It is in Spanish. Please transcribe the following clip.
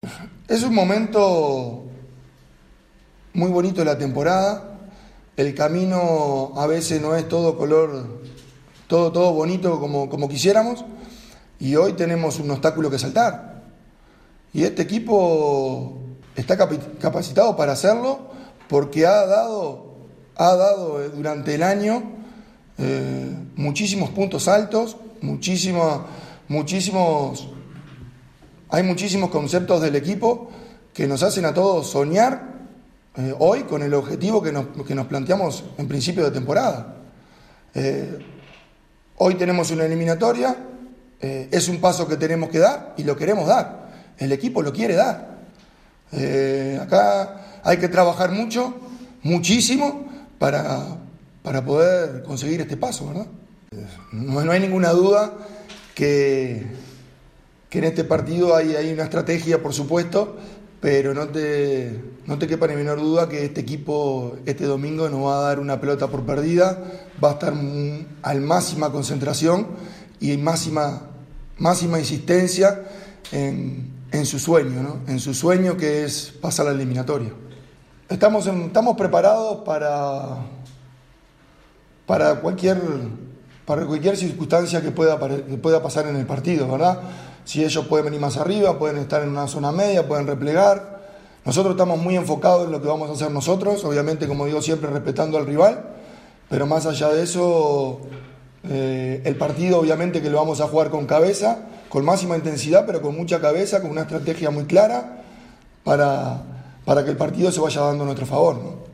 Es un momento muy bonito de la temporada. El camino a veces no es todo color, todo bonito como quisiéramos. Y hoy tenemos un obstáculo que saltar. Y este equipo está capacitado para hacerlo porque ha dado durante el año muchísimos puntos altos, hay muchísimos conceptos del equipo que nos hacen a todos soñar hoy con el objetivo que nos planteamos en principio de temporada. Hoy tenemos una eliminatoria, es un paso que tenemos que dar y lo queremos dar. El equipo lo quiere dar. Acá hay que trabajar muchísimo para poder conseguir este paso, ¿verdad? No hay ninguna duda que en este partido hay una estrategia, por supuesto, pero no te quepa ni menor duda que este equipo este domingo nos va a dar una pelota por perdida, va a estar al máxima concentración y máxima insistencia en su sueño, ¿no? En su sueño, que es pasar la eliminatoria. Estamos preparados para cualquier circunstancia que pueda pasar en el partido, ¿verdad? Si ellos pueden venir más arriba, pueden estar en una zona media, pueden replegar. Nosotros estamos muy enfocados en lo que vamos a hacer nosotros, obviamente, como digo siempre, respetando al rival, pero más allá de eso, el partido obviamente que lo vamos a jugar con cabeza, con máxima intensidad, pero con mucha cabeza, con una estrategia muy clara para que el partido se vaya dando a nuestro favor, ¿no?